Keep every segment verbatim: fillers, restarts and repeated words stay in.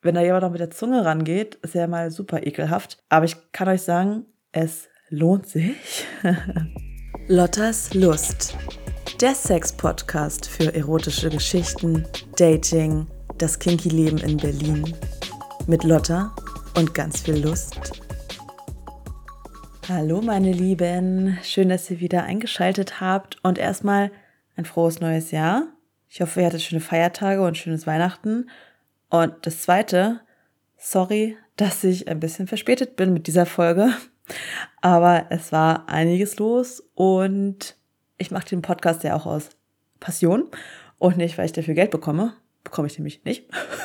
wenn da jemand noch mit der Zunge rangeht, ist ja mal super ekelhaft. Aber ich kann euch sagen, es lohnt sich. Lottas Lust. Der Sex-Podcast für erotische Geschichten, Dating, das Kinky-Leben in Berlin. Mit Lotta und ganz viel Lust. Hallo meine Lieben, schön, dass ihr wieder eingeschaltet habt und erstmal ein frohes neues Jahr. Ich hoffe, ihr hattet schöne Feiertage und schönes Weihnachten. Und das Zweite, sorry, dass ich ein bisschen verspätet bin mit dieser Folge, aber es war einiges los und ich mache den Podcast ja auch aus Passion und nicht, weil ich dafür Geld bekomme. Bekomme ich nämlich nicht.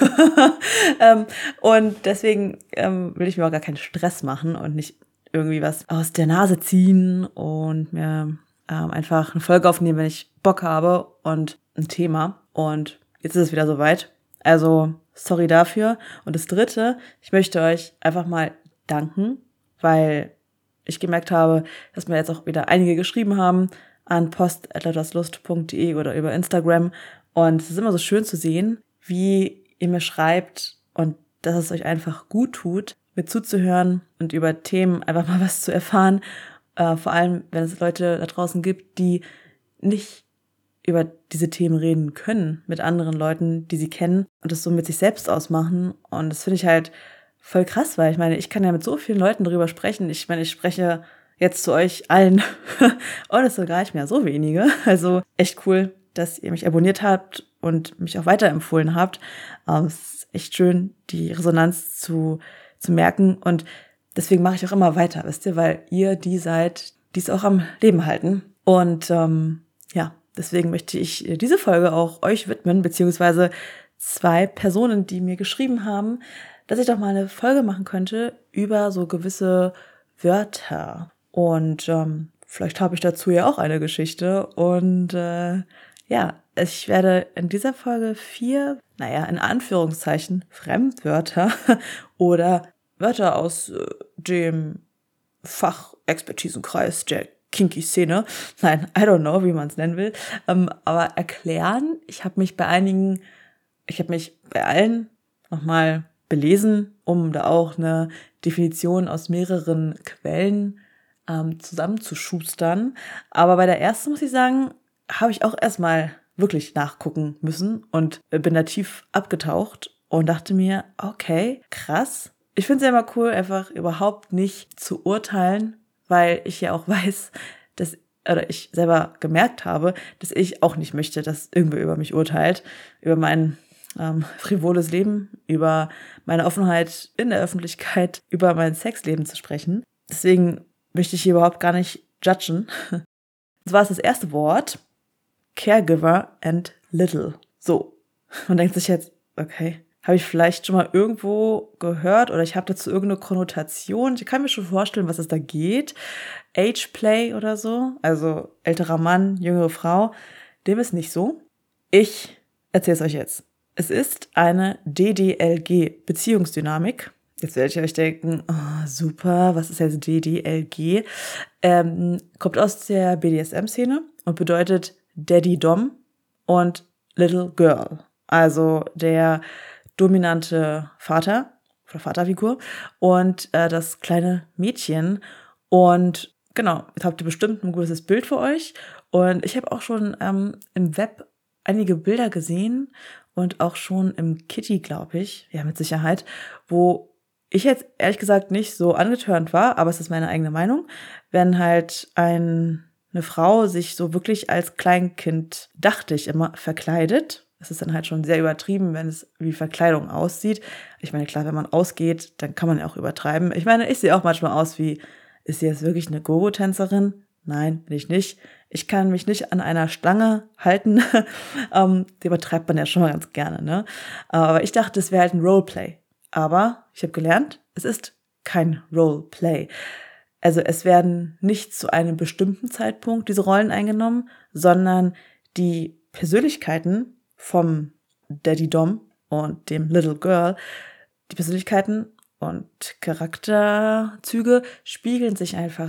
ähm, und deswegen ähm, will ich mir auch gar keinen Stress machen und nicht irgendwie was aus der Nase ziehen und mir ähm, einfach eine Folge aufnehmen, wenn ich Bock habe und ein Thema. Und jetzt ist es wieder soweit. Also sorry dafür. Und das Dritte, ich möchte euch einfach mal danken, weil ich gemerkt habe, dass mir jetzt auch wieder einige geschrieben haben an post at lotterslust punkt de oder über Instagram. Und es ist immer so schön zu sehen, wie ihr mir schreibt und dass es euch einfach gut tut, mir zuzuhören und über Themen einfach mal was zu erfahren. Äh, vor allem, wenn es Leute da draußen gibt, die nicht über diese Themen reden können mit anderen Leuten, die sie kennen und das so mit sich selbst ausmachen. Und das finde ich halt voll krass, weil ich meine, ich kann ja mit so vielen Leuten darüber sprechen. Ich meine, ich spreche jetzt zu euch allen und es sind gar nicht mehr so wenige. Also echt cool, dass ihr mich abonniert habt und mich auch weiterempfohlen habt. Es ist echt schön, die Resonanz zu, zu merken und deswegen mache ich auch immer weiter, wisst ihr, weil ihr die seid, die es auch am Leben halten. Und ähm, ja, deswegen möchte ich diese Folge auch euch widmen, beziehungsweise zwei Personen, die mir geschrieben haben, dass ich doch mal eine Folge machen könnte über so gewisse Wörter. Und ähm, vielleicht habe ich dazu ja auch eine Geschichte. Und äh, ja, ich werde in dieser Folge vier, naja, in Anführungszeichen Fremdwörter oder Wörter aus äh, dem Fachexpertisenkreis der Kinky-Szene, nein, I don't know, wie man es nennen will, ähm, aber erklären. Ich habe mich bei einigen, ich habe mich bei allen nochmal belesen, um da auch eine Definition aus mehreren Quellen ähm, zusammenzuschustern. Aber bei der ersten, muss ich sagen, habe ich auch erstmal wirklich nachgucken müssen und bin da tief abgetaucht und dachte mir, okay, krass. Ich finde es ja immer cool, einfach überhaupt nicht zu urteilen, weil ich ja auch weiß, dass, oder ich selber gemerkt habe, dass ich auch nicht möchte, dass irgendwer über mich urteilt, über mein ähm, frivoles Leben, über meine Offenheit in der Öffentlichkeit, über mein Sexleben zu sprechen. Deswegen möchte ich hier überhaupt gar nicht judgen. Und zwar ist das erste Wort Caregiver and Little. So, man denkt sich jetzt, okay, habe ich vielleicht schon mal irgendwo gehört oder ich habe dazu irgendeine Konnotation. Ich kann mir schon vorstellen, was es da geht. Ageplay oder so, also älterer Mann, jüngere Frau, dem ist nicht so. Ich erzähle es euch jetzt. Es ist eine D D L G, Beziehungsdynamik. Jetzt werdet ihr euch denken, oh, super, was ist jetzt D D L G? Ähm, kommt aus der B D S M-Szene und bedeutet Daddy Dom und Little Girl. Also der dominante Vater oder Vaterfigur und äh, das kleine Mädchen. Und genau, jetzt habt ihr bestimmt ein gutes Bild für euch. Und ich habe auch schon ähm, im Web einige Bilder gesehen und auch schon im Kitty, glaube ich, ja mit Sicherheit, wo ich jetzt ehrlich gesagt nicht so angetörnt war, aber es ist meine eigene Meinung, wenn halt ein, eine Frau sich so wirklich als Kleinkind, dachte ich immer, verkleidet. Es ist dann halt schon sehr übertrieben, wenn es wie Verkleidung aussieht. Ich meine, klar, wenn man ausgeht, dann kann man ja auch übertreiben. Ich meine, ich sehe auch manchmal aus wie, ist sie jetzt wirklich eine Gogo-Tänzerin? Nein, bin ich nicht. Ich kann mich nicht an einer Stange halten. ähm, die übertreibt man ja schon mal ganz gerne, ne? Aber ich dachte, es wäre halt ein Roleplay. Aber ich habe gelernt, es ist kein Roleplay. Also es werden nicht zu einem bestimmten Zeitpunkt diese Rollen eingenommen, sondern die Persönlichkeiten vom Daddy Dom und dem Little Girl, die Persönlichkeiten und Charakterzüge spiegeln sich einfach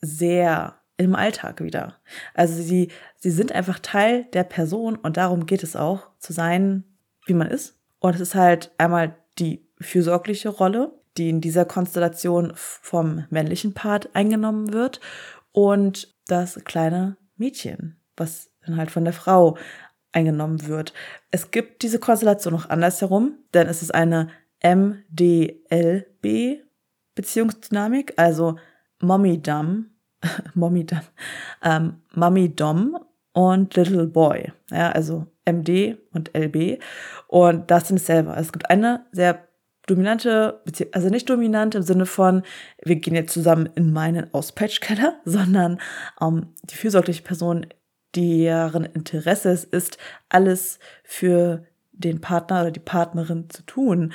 sehr im Alltag wieder. Also sie, sie sind einfach Teil der Person und darum geht es auch, zu sein, wie man ist. Und es ist halt einmal die fürsorgliche Rolle, die in dieser Konstellation vom männlichen Part eingenommen wird, und das kleine Mädchen, was dann halt von der Frau eingenommen wird. Es gibt diese Konstellation noch andersherum, denn es ist eine M D L B-Beziehungsdynamik, also Mommy-Dom, Mommy-Dom, ähm, Mommy-Dom und Little Boy, ja, also M D und L B, und das sind es selber. Es gibt eine sehr dominante, also nicht dominant im Sinne von, wir gehen jetzt zusammen in meinen Auspatchkeller, sondern ähm, die fürsorgliche Person, deren Interesse es ist, alles für den Partner oder die Partnerin zu tun.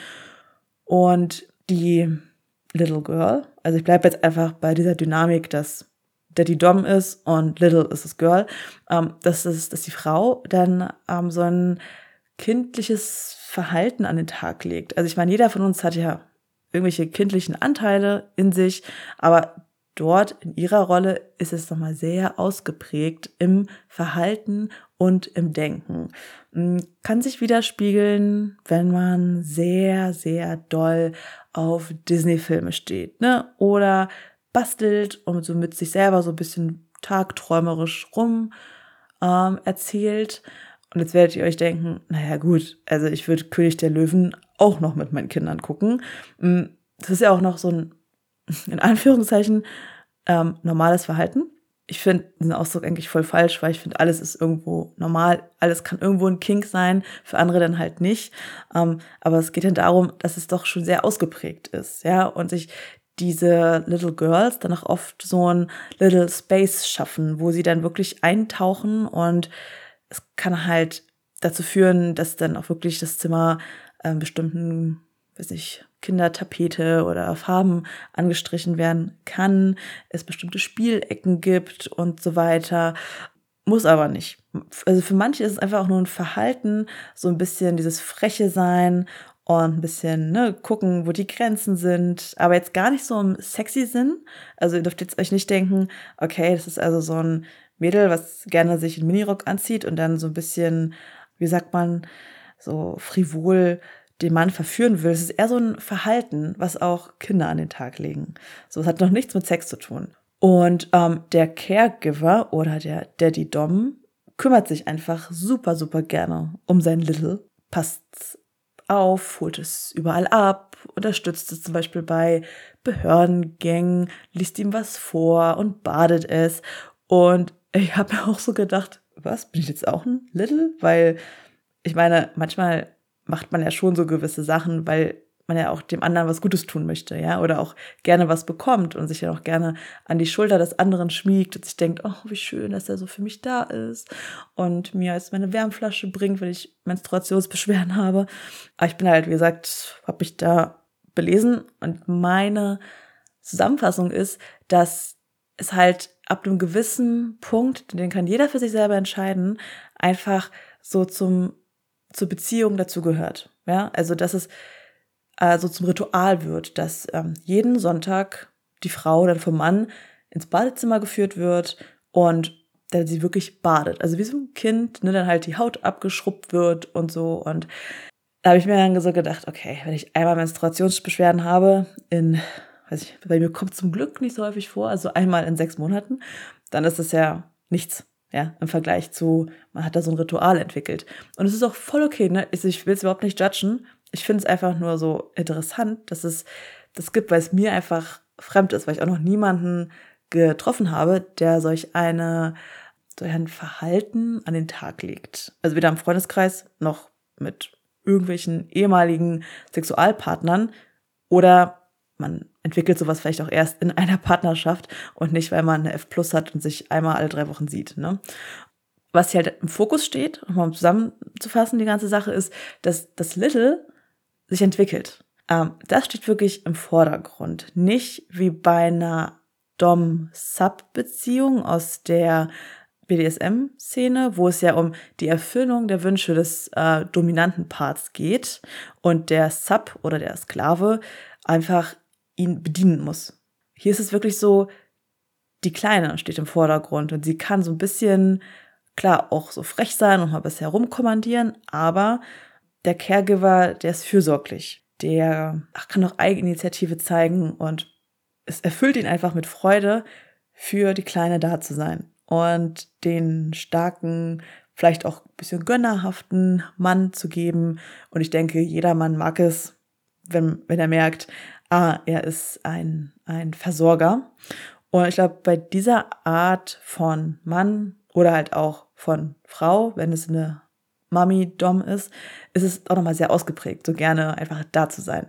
Und die Little Girl, also ich bleibe jetzt einfach bei dieser Dynamik, dass Daddy Dom ist und Little ist das Girl, ähm, dass, es, dass die Frau dann ähm, so ein kindliches Verhalten an den Tag legt. Also ich meine, jeder von uns hat ja irgendwelche kindlichen Anteile in sich, aber dort in ihrer Rolle ist es nochmal sehr ausgeprägt im Verhalten und im Denken. Kann sich widerspiegeln, wenn man sehr, sehr doll auf Disney-Filme steht, ne? Oder bastelt und so mit sich selber so ein bisschen tagträumerisch rum ähm, erzählt. Und jetzt werdet ihr euch denken, naja gut, also ich würde König der Löwen auch noch mit meinen Kindern gucken. Das ist ja auch noch so ein, in Anführungszeichen, ähm, normales Verhalten. Ich finde diesen Ausdruck eigentlich voll falsch, weil ich finde, alles ist irgendwo normal, alles kann irgendwo ein Kink sein, für andere dann halt nicht. Ähm, aber es geht dann darum, dass es doch schon sehr ausgeprägt ist, ja, und sich diese Little Girls dann auch oft so ein Little Space schaffen, wo sie dann wirklich eintauchen, und es kann halt dazu führen, dass dann auch wirklich das Zimmer äh, bestimmten, weiß nicht, Kindertapete oder Farben angestrichen werden kann, es bestimmte Spielecken gibt und so weiter. Muss aber nicht. Also für manche ist es einfach auch nur ein Verhalten, so ein bisschen dieses freche Sein und ein bisschen, ne, gucken, wo die Grenzen sind, aber jetzt gar nicht so im sexy Sinn. Also ihr dürft jetzt euch nicht denken, okay, das ist also so ein Mädel, was gerne sich einen Minirock anzieht und dann so ein bisschen, wie sagt man, so frivol den Mann verführen will. Es ist eher so ein Verhalten, was auch Kinder an den Tag legen. So, es hat noch nichts mit Sex zu tun. Und ähm, der Caregiver oder der Daddy Dom kümmert sich einfach super, super gerne um sein Little, passt auf, holt es überall ab, unterstützt es zum Beispiel bei Behördengängen, liest ihm was vor und badet es. Und ich habe mir auch so gedacht, was, bin ich jetzt auch ein Little? Weil ich meine, manchmal macht man ja schon so gewisse Sachen, weil man ja auch dem anderen was Gutes tun möchte, ja, oder auch gerne was bekommt und sich ja auch gerne an die Schulter des anderen schmiegt und sich denkt, oh, wie schön, dass er so für mich da ist und mir jetzt meine Wärmflasche bringt, wenn ich Menstruationsbeschwerden habe. Aber ich bin halt, wie gesagt, habe mich da belesen, und meine Zusammenfassung ist, dass es halt ab einem gewissen Punkt, den kann jeder für sich selber entscheiden, einfach so zum zur Beziehung dazu gehört. Ja, also dass es also zum Ritual wird, dass ähm, jeden Sonntag die Frau dann vom Mann ins Badezimmer geführt wird und dann sie wirklich badet. Also wie so ein Kind, ne, dann halt die Haut abgeschrubbt wird und so. Und da habe ich mir dann so gedacht, okay, wenn ich einmal Menstruationsbeschwerden habe, in, weiß ich, bei mir kommt zum Glück nicht so häufig vor, also einmal in sechs Monaten, dann ist das ja nichts. Ja, im Vergleich zu, man hat da so ein Ritual entwickelt. Und es ist auch voll okay, ne? Ich will es überhaupt nicht judgen. Ich finde es einfach nur so interessant, dass es das gibt, weil es mir einfach fremd ist, weil ich auch noch niemanden getroffen habe, der solch eine, so ein Verhalten an den Tag legt. Also weder im Freundeskreis noch mit irgendwelchen ehemaligen Sexualpartnern, oder man entwickelt sowas vielleicht auch erst in einer Partnerschaft und nicht, weil man eine F plus hat und sich einmal alle drei Wochen sieht, ne? Was hier halt im Fokus steht, um mal zusammenzufassen, die ganze Sache ist, dass das Little sich entwickelt. Ähm, das steht wirklich im Vordergrund. Nicht wie bei einer Dom-Sub-Beziehung aus der B D S M-Szene, wo es ja um die Erfüllung der Wünsche des äh, dominanten Parts geht und der Sub oder der Sklave einfach ihn bedienen muss. Hier ist es wirklich so, die Kleine steht im Vordergrund und sie kann so ein bisschen, klar, auch so frech sein und mal bis herumkommandieren, aber der Caregiver, der ist fürsorglich. der ach, kann auch Eigeninitiative zeigen und es erfüllt ihn einfach mit Freude, für die Kleine da zu sein und den starken, vielleicht auch ein bisschen gönnerhaften Mann zu geben. Und ich denke, jeder Mann mag es, wenn, wenn er merkt, ah, er ist ein, ein Versorger. Und ich glaube, bei dieser Art von Mann oder halt auch von Frau, wenn es eine Mami-Dom ist, ist es auch nochmal sehr ausgeprägt, so gerne einfach da zu sein.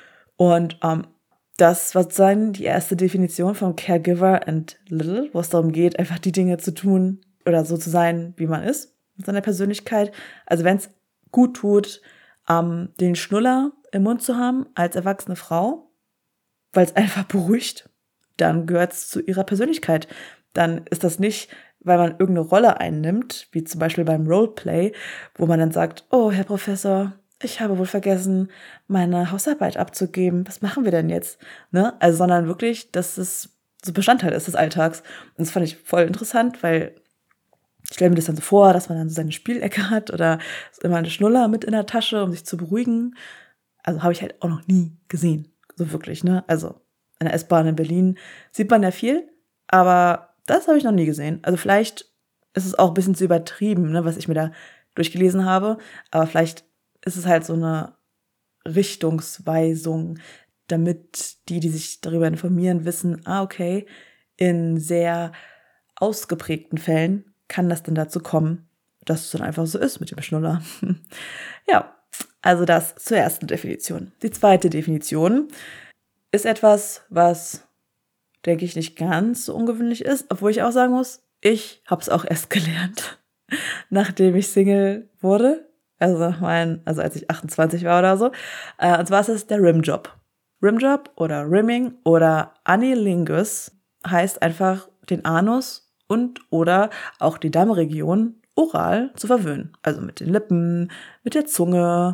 Und ähm, das war sozusagen die erste Definition von Caregiver and Little, wo es darum geht, einfach die Dinge zu tun oder so zu sein, wie man ist, mit seiner Persönlichkeit. Also wenn es gut tut, ähm, den Schnuller im Mund zu haben als erwachsene Frau, weil es einfach beruhigt, dann gehört es zu ihrer Persönlichkeit. Dann ist das nicht, weil man irgendeine Rolle einnimmt, wie zum Beispiel beim Roleplay, wo man dann sagt, oh, Herr Professor, ich habe wohl vergessen, meine Hausarbeit abzugeben. Was machen wir denn jetzt? Ne? Also, sondern wirklich, dass es so Bestandteil ist des Alltags. Und das fand ich voll interessant, weil ich stelle mir das dann so vor, dass man dann so seine Spielecke hat oder immer eine Schnuller mit in der Tasche, um sich zu beruhigen. Also habe ich halt auch noch nie gesehen. So wirklich, ne? Also in der S-Bahn in Berlin sieht man ja viel, aber das habe ich noch nie gesehen. Also vielleicht ist es auch ein bisschen zu übertrieben, ne, was ich mir da durchgelesen habe. Aber vielleicht ist es halt so eine Richtungsweisung, damit die, die sich darüber informieren, wissen, ah, okay, in sehr ausgeprägten Fällen kann das denn dazu kommen, dass es dann einfach so ist mit dem Schnuller. Ja, also das zur ersten Definition. Die zweite Definition ist etwas, was, denke ich, nicht ganz so ungewöhnlich ist, obwohl ich auch sagen muss, ich habe es auch erst gelernt, nachdem ich Single wurde. Also mein, also als ich achtundzwanzig war oder so. Äh, und zwar ist es der Rimjob. Rimjob oder Rimming oder Anilingus heißt einfach den Anus und oder auch die Darmregion oral zu verwöhnen. Also mit den Lippen, mit der Zunge,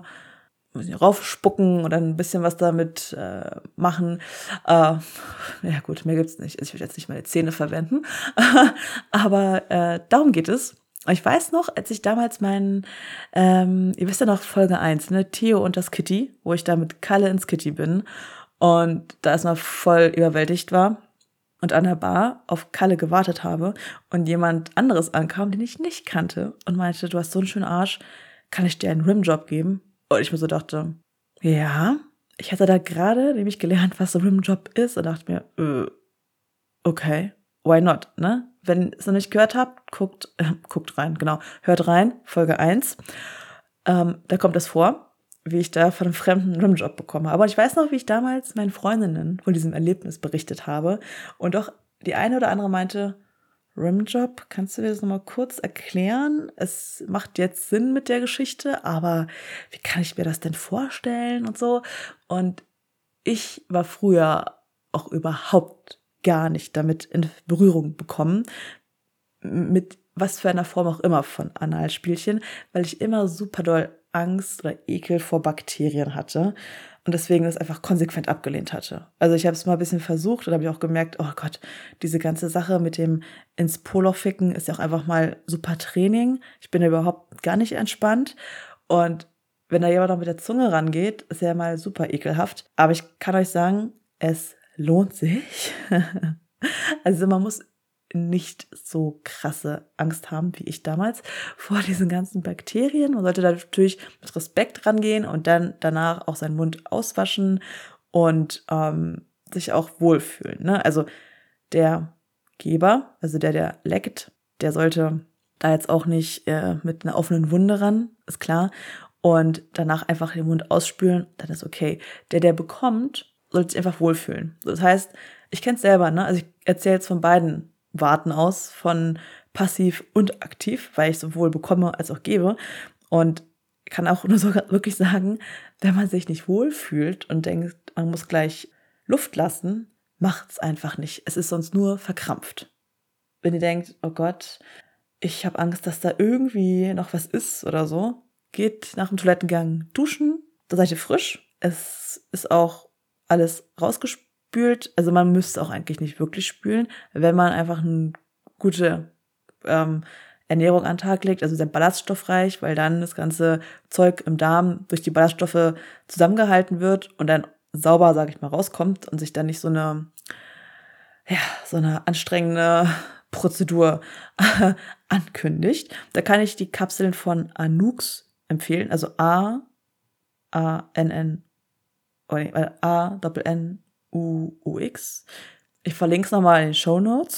raufspucken oder ein bisschen was damit äh, machen. Äh, ja gut, mehr gibt's nicht. Ich will jetzt nicht meine Zähne verwenden. Aber äh, darum geht es. Ich weiß noch, als ich damals meinen, ähm, ihr wisst ja noch Folge eins, ne, Theo und das Kitty, wo ich da mit Kalle ins Kitty bin und da erstmal voll überwältigt war und an der Bar auf Kalle gewartet habe und jemand anderes ankam, den ich nicht kannte und meinte, du hast so einen schönen Arsch, kann ich dir einen Rimjob geben? Und ich mir so dachte, ja, ich hatte da gerade nämlich gelernt, was so ein Rimjob ist und dachte mir, äh, okay, why not, ne? Wenn ihr es noch nicht gehört habt, guckt, äh, guckt rein, genau, hört rein, Folge eins. Ähm, da kommt es vor, wie ich da von einem fremden Rimjob bekomme. Aber ich weiß noch, wie ich damals meinen Freundinnen von diesem Erlebnis berichtet habe und doch die eine oder andere meinte, Rimjob, kannst du mir das nochmal kurz erklären? Es macht jetzt Sinn mit der Geschichte, aber wie kann ich mir das denn vorstellen und so? Und ich war früher auch überhaupt gar nicht damit in Berührung bekommen, mit was für einer Form auch immer von Analspielchen, weil ich immer super doll Angst oder Ekel vor Bakterien hatte und deswegen das einfach konsequent abgelehnt hatte. Also ich habe es mal ein bisschen versucht und habe ich auch gemerkt, oh Gott, diese ganze Sache mit dem ins Poloch ficken ist ja auch einfach mal super Training. Ich bin ja überhaupt gar nicht entspannt und wenn da jemand noch mit der Zunge rangeht, ist ja mal super ekelhaft. Aber ich kann euch sagen, es lohnt sich. Also man muss nicht so krasse Angst haben wie ich damals vor diesen ganzen Bakterien. Man sollte da natürlich mit Respekt rangehen und dann danach auch seinen Mund auswaschen und ähm, sich auch wohlfühlen. Ne? Also der Geber, also der, der leckt, der sollte da jetzt auch nicht äh, mit einer offenen Wunde ran, ist klar. Und danach einfach den Mund ausspülen, dann ist okay. Der, der bekommt, sollte sich einfach wohlfühlen. Das heißt, ich kenne es selber, ne? Also ich erzähle jetzt von beiden Warten aus, von passiv und aktiv, weil ich sowohl bekomme als auch gebe. Und kann auch nur so wirklich sagen, wenn man sich nicht wohlfühlt und denkt, man muss gleich Luft lassen, macht's einfach nicht. Es ist sonst nur verkrampft. Wenn ihr denkt, oh Gott, ich habe Angst, dass da irgendwie noch was ist oder so, geht nach dem Toilettengang duschen, da seid ihr frisch. Es ist auch alles rausgespült. Also man müsste auch eigentlich nicht wirklich spülen, wenn man einfach eine gute ähm, Ernährung an den Tag legt, also sehr ballaststoffreich, weil dann das ganze Zeug im Darm durch die Ballaststoffe zusammengehalten wird und dann sauber, sage ich mal, rauskommt und sich dann nicht so eine, ja, so eine anstrengende Prozedur ankündigt. Da kann ich die Kapseln von Anux empfehlen, also A, A, N, N, oh nee, A, N, N, U, U, X. Ich verlinke es nochmal in den Shownotes.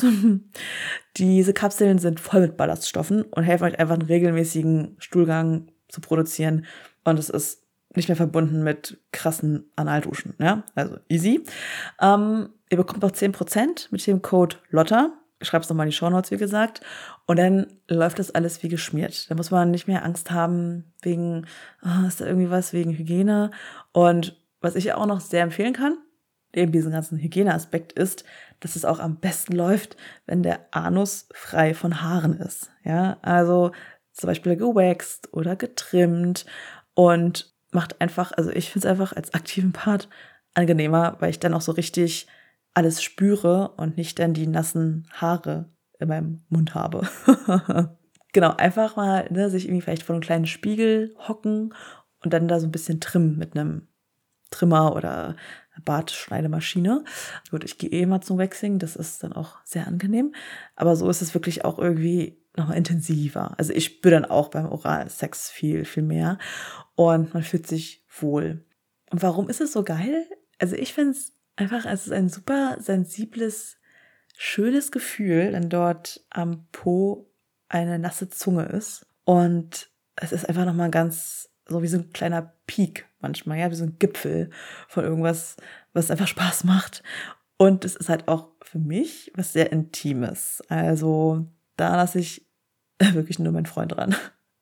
Diese Kapseln sind voll mit Ballaststoffen und helfen euch einfach einen regelmäßigen Stuhlgang zu produzieren. Und es ist nicht mehr verbunden mit krassen Analduschen. Ja? Also easy. Ähm, ihr bekommt auch zehn Prozent mit dem Code Lotta. Ich schreibe es nochmal in die Shownotes, wie gesagt. Und dann läuft das alles wie geschmiert. Da muss man nicht mehr Angst haben wegen, oh, ist da irgendwie was, wegen Hygiene. Und was ich auch noch sehr empfehlen kann, eben diesen ganzen Hygieneaspekt ist, dass es auch am besten läuft, wenn der Anus frei von Haaren ist. Ja, also zum Beispiel gewaxt oder getrimmt und macht einfach, also ich finde es einfach als aktiven Part angenehmer, weil ich dann auch so richtig alles spüre und nicht dann die nassen Haare in meinem Mund habe. Genau, einfach mal ne, sich irgendwie vielleicht vor einem kleinen Spiegel hocken und dann da so ein bisschen trimmen mit einem Trimmer oder Bartschneidemaschine. Gut, ich gehe eh immer zum Waxing, das ist dann auch sehr angenehm. Aber so ist es wirklich auch irgendwie nochmal intensiver. Also ich spüre dann auch beim Oralsex viel, viel mehr und man fühlt sich wohl. Und warum ist es so geil? Also ich finde es einfach, es ist ein super sensibles, schönes Gefühl, wenn dort am Po eine nasse Zunge ist. Und es ist einfach nochmal ganz, so wie so ein kleiner Peak manchmal, ja, wie so ein Gipfel von irgendwas, was einfach Spaß macht. Und es ist halt auch für mich was sehr Intimes. Also da lasse ich wirklich nur meinen Freund dran.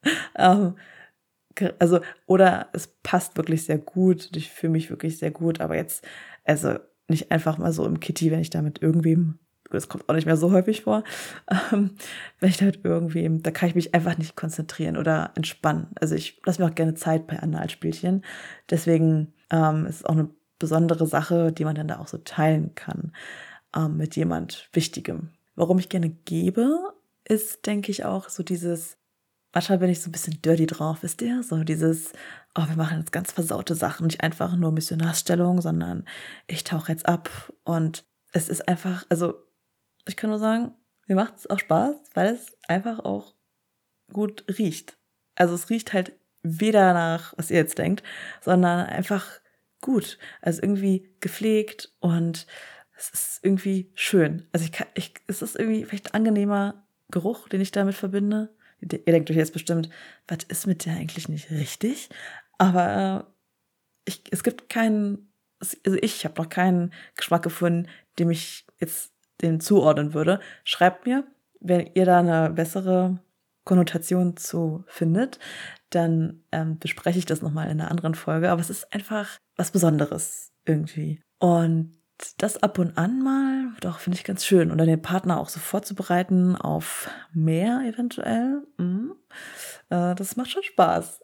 Also, oder es passt wirklich sehr gut und ich fühle mich wirklich sehr gut, aber jetzt, also nicht einfach mal so im Kitty, wenn ich da mit irgendwem, das kommt auch nicht mehr so häufig vor, ähm, wenn ich da mit irgendwem, da kann ich mich einfach nicht konzentrieren oder entspannen. Also ich lasse mir auch gerne Zeit bei Analspielchen. Deswegen ähm, ist es auch eine besondere Sache, die man dann da auch so teilen kann ähm, mit jemand Wichtigem. Warum ich gerne gebe, ist, denke ich, auch so dieses, manchmal bin ich so ein bisschen dirty drauf, wisst ihr? So dieses, oh, wir machen jetzt ganz versaute Sachen, nicht einfach nur Missionarsstellung, sondern ich tauche jetzt ab und es ist einfach, also ich kann nur sagen, mir macht es auch Spaß, weil es einfach auch gut riecht. Also es riecht halt weder nach, was ihr jetzt denkt, sondern einfach gut. Also irgendwie gepflegt und es ist irgendwie schön. Also ich kann, ich, es ist irgendwie vielleicht ein angenehmer Geruch, den ich damit verbinde. Ihr denkt euch jetzt bestimmt, was ist mit der eigentlich nicht richtig? Aber ich, es gibt keinen, also ich habe noch keinen Geschmack gefunden, dem ich jetzt den zuordnen würde. Schreibt mir, wenn ihr da eine bessere Konnotation zu findet, dann ähm, bespreche ich das nochmal in einer anderen Folge. Aber es ist einfach was Besonderes irgendwie. Und das ab und an mal, doch, finde ich ganz schön. Und dann den Partner auch so vorzubereiten auf mehr eventuell. Mhm. Äh, das macht schon Spaß.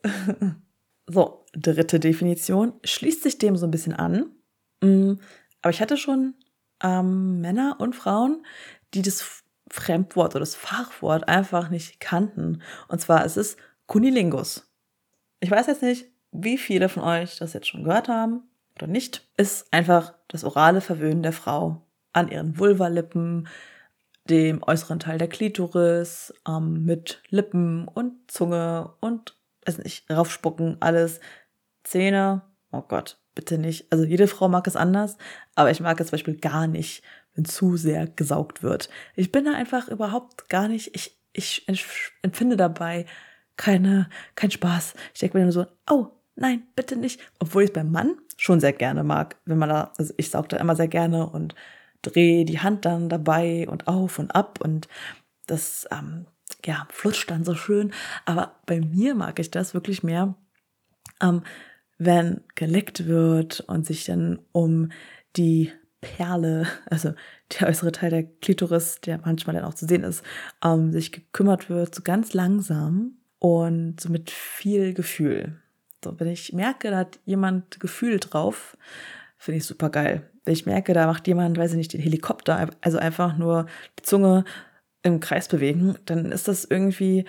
So, dritte Definition. Schließt sich dem so ein bisschen an. Mhm. Aber ich hatte schon ähm, Männer und Frauen, die das Fremdwort oder das Fachwort einfach nicht kannten. Und zwar ist es Cunnilingus. Ich weiß jetzt nicht, wie viele von euch das jetzt schon gehört haben oder nicht. Ist einfach das orale Verwöhnen der Frau an ihren Vulvalippen, dem äußeren Teil der Klitoris, ähm, mit Lippen und Zunge und, weiß nicht, raufspucken, alles. Zähne, oh Gott, bitte nicht. Also jede Frau mag es anders, aber ich mag es zum Beispiel gar nicht, wenn zu sehr gesaugt wird. Ich bin da einfach überhaupt gar nicht, ich, ich empfinde dabei keine, keinen Spaß. Ich denke mir nur so, oh, nein, bitte nicht. Obwohl ich es beim Mann schon sehr gerne mag, wenn man da, also ich saug da immer sehr gerne und drehe die Hand dann dabei und auf und ab und das, ähm, ja, flutscht dann so schön. Aber bei mir mag ich das wirklich mehr, ähm, wenn geleckt wird und sich dann um die Perle, also der äußere Teil der Klitoris, der manchmal dann auch zu sehen ist, ähm, sich gekümmert wird, so ganz langsam und so mit viel Gefühl. So, wenn ich merke, da hat jemand Gefühl drauf, finde ich super geil. Wenn ich merke, da macht jemand, weiß ich nicht, den Helikopter, also einfach nur die Zunge im Kreis bewegen, dann ist das irgendwie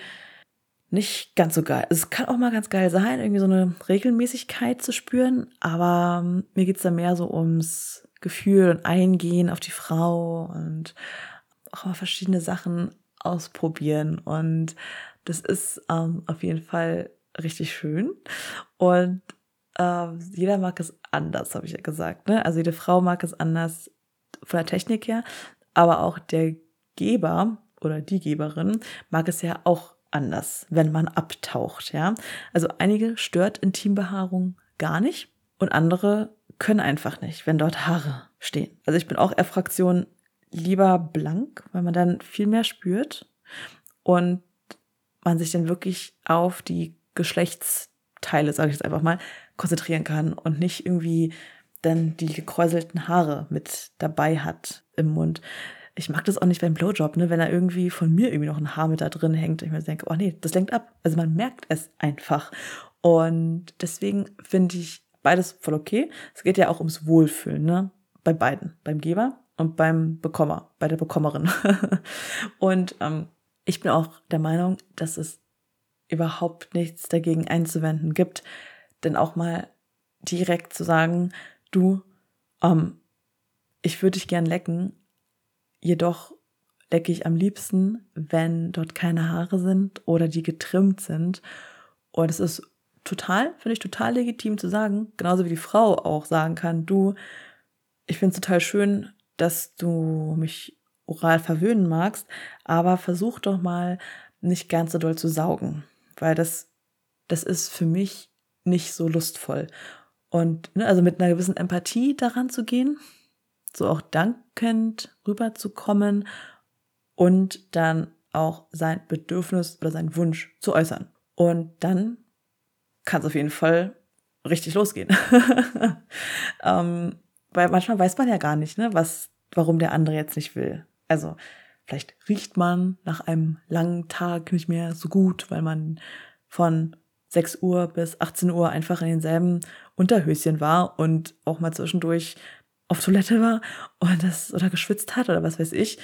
nicht ganz so geil. Es kann auch mal ganz geil sein, irgendwie so eine Regelmäßigkeit zu spüren, aber ähm, mir geht's da mehr so ums Gefühl und Eingehen auf die Frau und auch mal verschiedene Sachen ausprobieren. Und das ist ähm, auf jeden Fall richtig schön. Und ähm, jeder mag es anders, habe ich ja gesagt. Ne? Also jede Frau mag es anders von der Technik her, aber auch der Geber oder die Geberin mag es ja auch anders, wenn man abtaucht, ja. Also einige stört Intimbehaarung gar nicht und andere können einfach nicht, wenn dort Haare stehen. Also ich bin auch eher Fraktion lieber blank, weil man dann viel mehr spürt und man sich dann wirklich auf die Geschlechtsteile, sage ich jetzt einfach mal, konzentrieren kann und nicht irgendwie dann die gekräuselten Haare mit dabei hat im Mund. Ich mag das auch nicht beim Blowjob, ne, wenn da irgendwie von mir irgendwie noch ein Haar mit da drin hängt. Ich mir denke, oh nee, das lenkt ab. Also man merkt es einfach. Und deswegen finde ich beides voll okay. Es geht ja auch ums Wohlfühlen, ne, bei beiden. Beim Geber und beim Bekommer, bei der Bekommerin. Und ähm, ich bin auch der Meinung, dass es überhaupt nichts dagegen einzuwenden gibt, denn auch mal direkt zu sagen, du, ähm, ich würde dich gern lecken, jedoch lecke ich am liebsten, wenn dort keine Haare sind oder die getrimmt sind. Und es ist total, finde ich total legitim zu sagen, genauso wie die Frau auch sagen kann, du, ich finde es total schön, dass du mich oral verwöhnen magst, aber versuch doch mal nicht ganz so doll zu saugen, weil das, das ist für mich nicht so lustvoll. Und ne, also mit einer gewissen Empathie daran zu gehen, so auch dankend rüberzukommen und dann auch sein Bedürfnis oder seinen Wunsch zu äußern. Und dann kann es auf jeden Fall richtig losgehen. ähm, weil manchmal weiß man ja gar nicht, ne, was, warum der andere jetzt nicht will. Also vielleicht riecht man nach einem langen Tag nicht mehr so gut, weil man von sechs Uhr bis achtzehn Uhr einfach in denselben Unterhöschen war und auch mal zwischendurch auf Toilette war und das oder geschwitzt hat oder was weiß ich.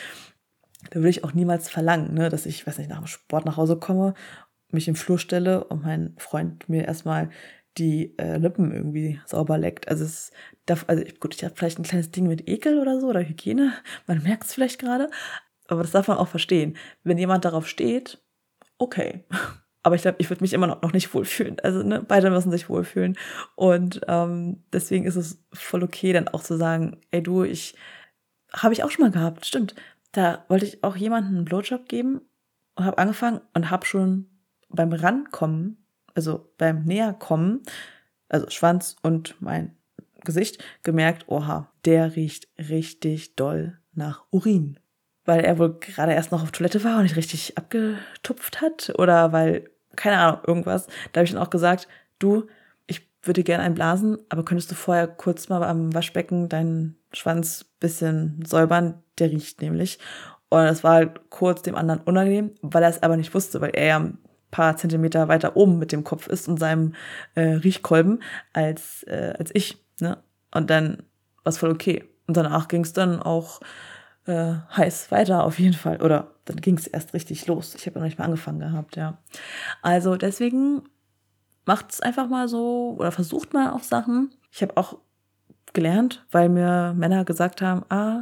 Da würde ich auch niemals verlangen, ne, dass ich, weiß nicht, nach dem Sport nach Hause komme, mich im Flur stelle und mein Freund mir erstmal die äh, Lippen irgendwie sauber leckt. Also es darf, also ich, gut, ich habe vielleicht ein kleines Ding mit Ekel oder so oder Hygiene, man merkt es vielleicht gerade, aber das darf man auch verstehen. Wenn jemand darauf steht, okay. Aber ich glaube, ich würde mich immer noch, noch nicht wohlfühlen. Also ne, beide müssen sich wohlfühlen. Und ähm, deswegen ist es voll okay, dann auch zu sagen, ey du, ich habe ich auch schon mal gehabt, stimmt. Da wollte ich auch jemandem einen Blowjob geben und habe angefangen und habe schon beim Rankommen, also beim Näherkommen, also Schwanz und mein Gesicht, gemerkt, oha, der riecht richtig doll nach Urin. Weil er wohl gerade erst noch auf Toilette war und nicht richtig abgetupft hat oder weil, keine Ahnung, irgendwas. Da habe ich dann auch gesagt, du, ich würde gerne einen blasen, aber könntest du vorher kurz mal am Waschbecken deinen Schwanz bisschen säubern? Der riecht nämlich. Und es war halt kurz dem anderen unangenehm, weil er es aber nicht wusste, weil er ja ein paar Zentimeter weiter oben mit dem Kopf ist und seinem äh, Riechkolben als, äh, als ich. Ne? Und dann war es voll okay. Und danach ging es dann auch äh, heiß weiter auf jeden Fall. Oder dann ging es erst richtig los. Ich habe ja noch nicht mal angefangen gehabt, ja. Also deswegen macht es einfach mal so oder versucht mal auch Sachen. Ich habe auch gelernt, weil mir Männer gesagt haben, ah,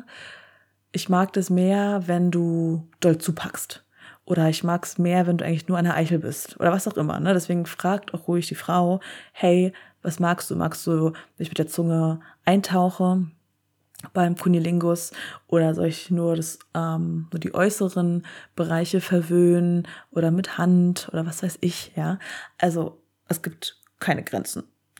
ich mag das mehr, wenn du doll zupackst. Oder ich mag es mehr, wenn du eigentlich nur an der Eichel bist. Oder was auch immer. Ne? Deswegen fragt auch ruhig die Frau, hey, was magst du? Magst du, wenn ich mit der Zunge eintauche beim Kunilingus? Oder soll ich nur das, ähm, nur die äußeren Bereiche verwöhnen? Oder mit Hand? Oder was weiß ich, ja? Also, es gibt keine Grenzen.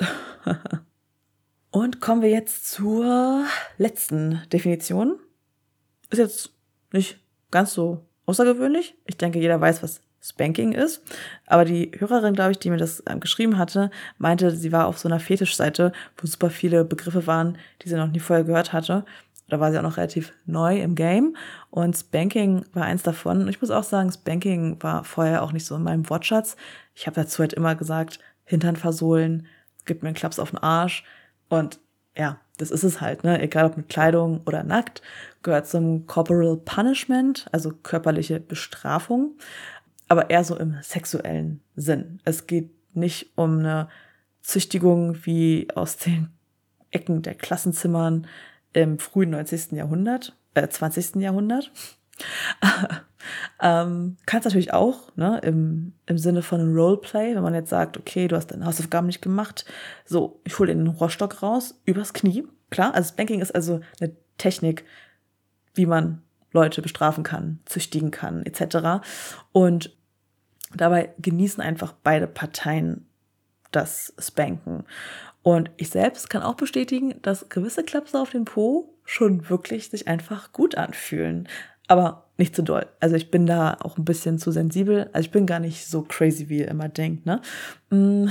Und kommen wir jetzt zur letzten Definition. Ist jetzt nicht ganz so außergewöhnlich. Ich denke, jeder weiß, was Spanking ist. Aber die Hörerin, glaube ich, die mir das ähm, geschrieben hatte, meinte, sie war auf so einer Fetischseite, wo super viele Begriffe waren, die sie noch nie vorher gehört hatte. Da war sie auch noch relativ neu im Game. Und Spanking war eins davon. Und ich muss auch sagen, Spanking war vorher auch nicht so in meinem Wortschatz. Ich habe dazu halt immer gesagt, Hintern versohlen, gib mir einen Klaps auf den Arsch. Und ja, das ist es halt, ne? Egal ob mit Kleidung oder nackt, gehört zum Corporal Punishment, also körperliche Bestrafung, aber eher so im sexuellen Sinn. Es geht nicht um eine Züchtigung wie aus den Ecken der Klassenzimmern im frühen neunzehnten. Jahrhundert, äh, zwanzigsten. Jahrhundert. ähm, kann es natürlich auch, ne, im, im Sinne von einem Roleplay, wenn man jetzt sagt, okay, du hast deine Hausaufgaben nicht gemacht, so, ich hole den Rohrstock raus, übers Knie. Klar, also Spanking ist also eine Technik, wie man Leute bestrafen kann, züchtigen kann, et cetera. Und dabei genießen einfach beide Parteien das Spanken. Und ich selbst kann auch bestätigen, dass gewisse Klapse auf den Po schon wirklich sich einfach gut anfühlen. Aber nicht zu doll. Also ich bin da auch ein bisschen zu sensibel. Also ich bin gar nicht so crazy, wie ihr immer denkt, ne? Und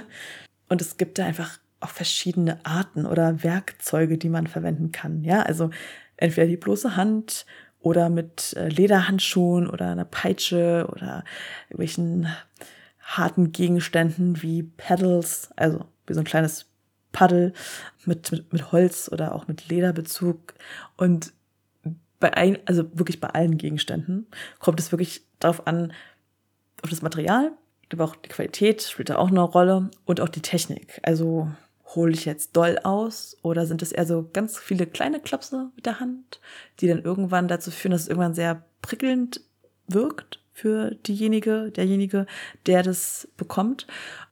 es gibt da einfach auch verschiedene Arten oder Werkzeuge, die man verwenden kann. Ja, also entweder die bloße Hand oder mit Lederhandschuhen oder einer Peitsche oder irgendwelchen harten Gegenständen wie Paddles, also wie so ein kleines Paddel mit, mit, mit Holz oder auch mit Lederbezug. Und bei ein, also wirklich bei allen Gegenständen kommt es wirklich darauf an, auf das Material, aber auch die Qualität spielt da auch eine Rolle und auch die Technik. Also hole ich jetzt doll aus oder sind es eher so ganz viele kleine Klapse mit der Hand, die dann irgendwann dazu führen, dass es irgendwann sehr prickelnd wirkt für diejenige, derjenige, der das bekommt.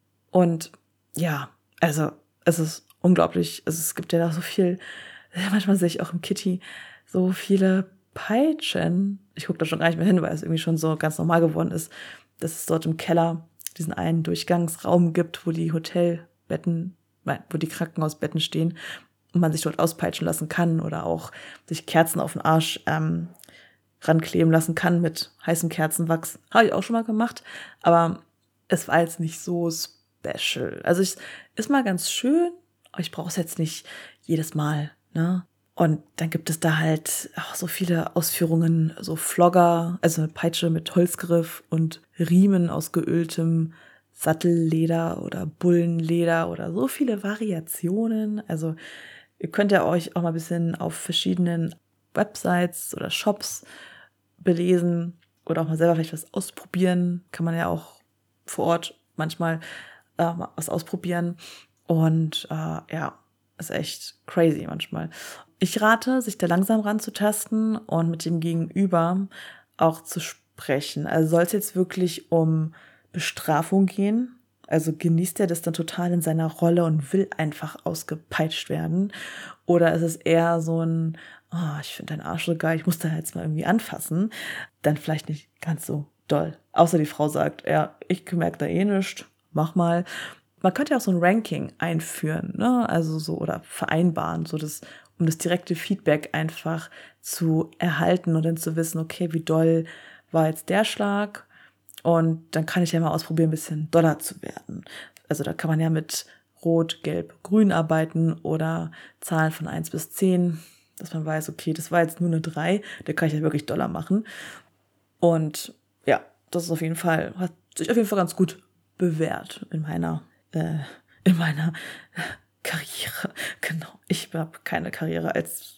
Und ja, also es ist unglaublich. Also es gibt ja da so viel, manchmal sehe ich auch im Kitty so viele Peitschen. Ich gucke da schon gar nicht mehr hin, weil es irgendwie schon so ganz normal geworden ist, dass es dort im Keller diesen einen Durchgangsraum gibt, wo die Hotelbetten, wo die Krankenhausbetten stehen und man sich dort auspeitschen lassen kann oder auch sich Kerzen auf den Arsch ähm, rankleben lassen kann mit heißem Kerzenwachs. Habe ich auch schon mal gemacht, aber es war jetzt nicht so special. Also es ist mal ganz schön, aber ich brauche es jetzt nicht jedes Mal, ne? Und dann gibt es da halt auch so viele Ausführungen, so Flogger, also eine Peitsche mit Holzgriff und Riemen aus geöltem Sattelleder oder Bullenleder oder so viele Variationen. Also ihr könnt ja euch auch mal ein bisschen auf verschiedenen Websites oder Shops belesen oder auch mal selber vielleicht was ausprobieren. Kann man ja auch vor Ort manchmal äh, was ausprobieren. Und äh, ja, ist echt crazy manchmal. Ich rate, sich da langsam ranzutasten und mit dem Gegenüber auch zu sprechen. Also soll es jetzt wirklich um Bestrafung gehen? Also genießt er das dann total in seiner Rolle und will einfach ausgepeitscht werden? Oder ist es eher so ein, oh, ich finde deinen Arsch so geil, ich muss da jetzt mal irgendwie anfassen? Dann vielleicht nicht ganz so doll. Außer die Frau sagt, ja, ich merke da eh nichts, mach mal. Man könnte ja auch so ein Ranking einführen, ne? Also so oder vereinbaren, so das, um das direkte Feedback einfach zu erhalten und dann zu wissen, okay, wie doll war jetzt der Schlag? Und dann kann ich ja mal ausprobieren, ein bisschen doller zu werden. Also da kann man ja mit Rot, Gelb, Grün arbeiten oder Zahlen von eins bis zehn, dass man weiß, okay, das war jetzt nur eine drei, da kann ich ja wirklich doller machen. Und ja, das ist auf jeden Fall, hat sich auf jeden Fall ganz gut bewährt in meiner Äh, in meiner Karriere. Genau. Ich habe keine Karriere als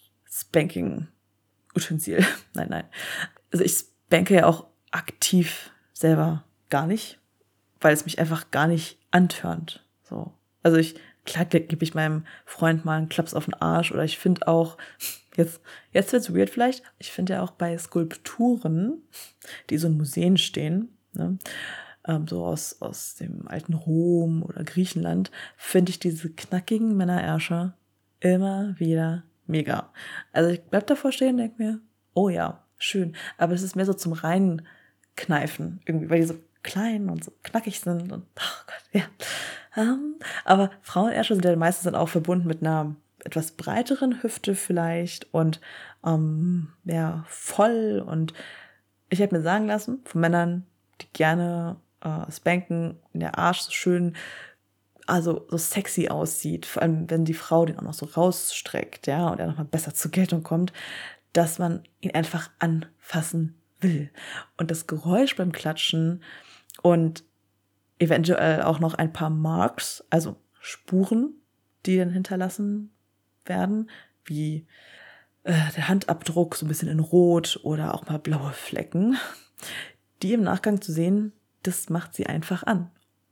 Spanking-Utensil. Nein, nein. Also ich spanke ja auch aktiv selber gar nicht, weil es mich einfach gar nicht antörnt. So. Also ich, klar gebe ich meinem Freund mal einen Klaps auf den Arsch oder ich finde auch, jetzt, jetzt wird's weird vielleicht, ich finde ja auch bei Skulpturen, die so in Museen stehen, ne, so aus, aus dem alten Rom oder Griechenland, finde ich diese knackigen Männerärsche immer wieder mega. Also ich bleib davor stehen und denke mir, oh ja, schön. Aber es ist mehr so zum Reinkneifen irgendwie, weil die so klein und so knackig sind und oh Gott, ja. Um, aber Frauenärsche sind ja meistens dann auch verbunden mit einer etwas breiteren Hüfte vielleicht und ähm, ja, voll. Und ich habe mir sagen lassen von Männern, die gerne Uh, spanken, in der Arsch so schön, also so sexy aussieht, vor allem wenn die Frau den auch noch so rausstreckt, ja, und er nochmal besser zur Geltung kommt, dass man ihn einfach anfassen will. Und das Geräusch beim Klatschen und eventuell auch noch ein paar Marks, also Spuren, die dann hinterlassen werden, wie äh, der Handabdruck so ein bisschen in Rot oder auch mal blaue Flecken, die im Nachgang zu sehen, das macht sie einfach an.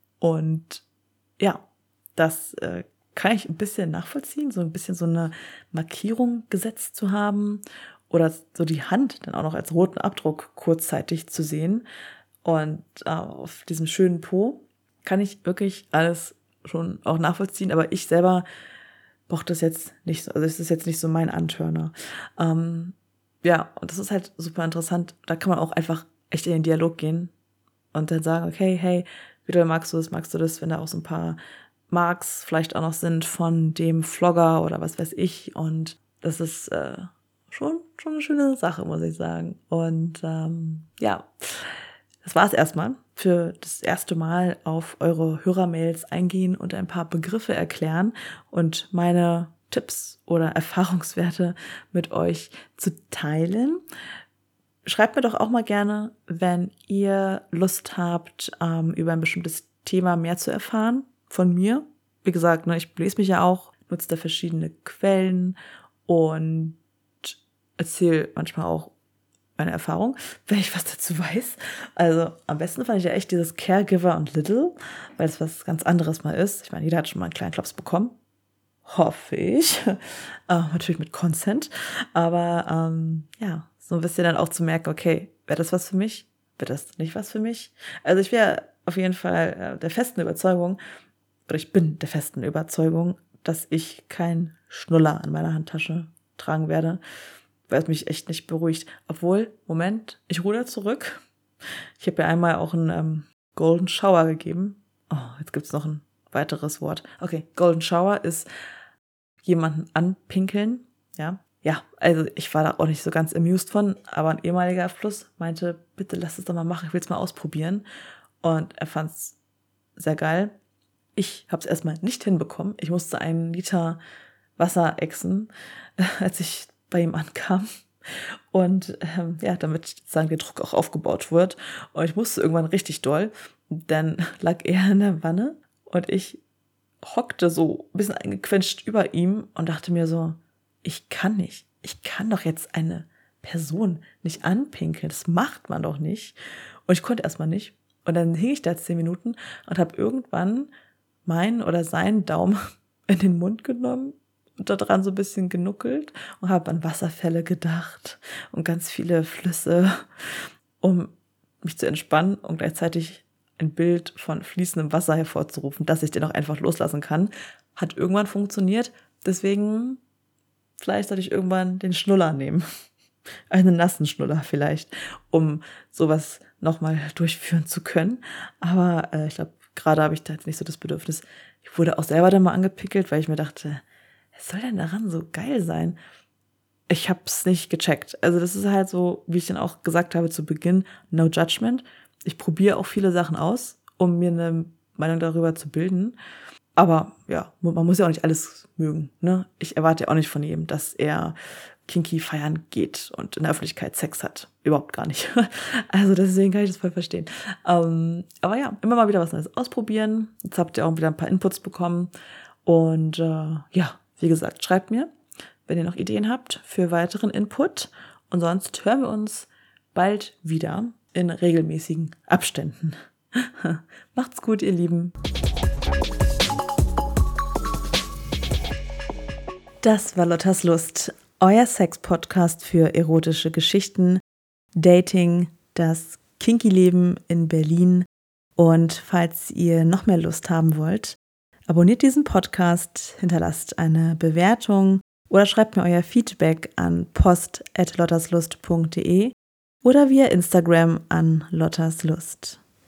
Und ja, das äh, kann ich ein bisschen nachvollziehen, so ein bisschen so eine Markierung gesetzt zu haben oder so die Hand dann auch noch als roten Abdruck kurzzeitig zu sehen. Und äh, auf diesem schönen Po kann ich wirklich alles schon auch nachvollziehen, aber ich selber brauche das jetzt nicht so, also es ist jetzt nicht so mein Antörner. Ähm, ja, und das ist halt super interessant. Da kann man auch einfach echt in den Dialog gehen und dann sagen, okay, hey, wie doll magst du das, magst du das, wenn da auch so ein paar Marks vielleicht auch noch sind von dem Vlogger oder was weiß ich. Und das ist äh, schon, schon eine schöne Sache, muss ich sagen. Und ähm, ja, das war es erstmal für das erste Mal auf eure Hörermails eingehen und ein paar Begriffe erklären und meine Tipps oder Erfahrungswerte mit euch zu teilen. Schreibt mir doch auch mal gerne, wenn ihr Lust habt, ähm, über ein bestimmtes Thema mehr zu erfahren von mir. Wie gesagt, ne, ich lese mich ja auch, nutze da verschiedene Quellen und erzähle manchmal auch meine Erfahrung, wenn ich was dazu weiß. Also am besten fand ich ja echt dieses Caregiver und Little, weil es was ganz anderes mal ist. Ich meine, jeder hat schon mal einen kleinen Klops bekommen. Hoffe ich. äh, natürlich mit Consent. Aber ähm, ja, so ein bisschen dann auch zu merken, okay, wäre das was für mich? Wäre das nicht was für mich? Also ich wäre auf jeden Fall äh, der festen Überzeugung, oder ich bin der festen Überzeugung, dass ich kein Schnuller in meiner Handtasche tragen werde, weil es mich echt nicht beruhigt. Obwohl, Moment, ich ruder zurück. Ich habe ja einmal auch einen ähm, Golden Shower gegeben. Oh, jetzt gibt es noch ein weiteres Wort. Okay, Golden Shower ist jemanden anpinkeln. Ja, ja, also ich war da auch nicht so ganz amused von, aber ein ehemaliger Fluss meinte, bitte lass es doch mal machen, ich will es mal ausprobieren. Und er fand es sehr geil. Ich habe es erstmal nicht hinbekommen. Ich musste einen Liter Wasser exen, als ich bei ihm ankam. Und ähm, ja, damit sozusagen der Druck auch aufgebaut wird. Und ich musste irgendwann richtig doll. Dann lag er in der Wanne und ich hockte so ein bisschen eingequetscht über ihm und dachte mir so, ich kann nicht. Ich kann doch jetzt eine Person nicht anpinkeln. Das macht man doch nicht. Und ich konnte erstmal nicht. Und dann hing ich da zehn Minuten und habe irgendwann meinen oder seinen Daumen in den Mund genommen und da dran so ein bisschen genuckelt und habe an Wasserfälle gedacht und ganz viele Flüsse, um mich zu entspannen und gleichzeitig ein Bild von fließendem Wasser hervorzurufen, dass ich den auch einfach loslassen kann. Hat irgendwann funktioniert. Deswegen, vielleicht sollte ich irgendwann den Schnuller nehmen. Einen nassen Schnuller vielleicht, um sowas nochmal durchführen zu können. Aber äh, ich glaube, gerade habe ich da jetzt nicht so das Bedürfnis. Ich wurde auch selber dann mal angepickelt, weil ich mir dachte, was soll denn daran so geil sein? Ich habe es nicht gecheckt. Also das ist halt so, wie ich dann auch gesagt habe zu Beginn, no judgment. Ich probiere auch viele Sachen aus, um mir eine Meinung darüber zu bilden. Aber ja, man muss ja auch nicht alles mögen. Ne? Ich erwarte ja auch nicht von jedem, dass er kinky feiern geht und in der Öffentlichkeit Sex hat. Überhaupt gar nicht. Also deswegen kann ich das voll verstehen. Ähm, aber ja, immer mal wieder was Neues ausprobieren. Jetzt habt ihr auch wieder ein paar Inputs bekommen. Und äh, ja, wie gesagt, schreibt mir, wenn ihr noch Ideen habt für weiteren Input. Und sonst hören wir uns bald wieder in regelmäßigen Abständen. Macht's gut, ihr Lieben. Das war Lottas Lust, euer Sex-Podcast für erotische Geschichten, Dating, das Kinky-Leben in Berlin. Und falls ihr noch mehr Lust haben wollt, abonniert diesen Podcast, hinterlasst eine Bewertung oder schreibt mir euer Feedback an post at lottaslust punkt de oder via Instagram an lottaslust.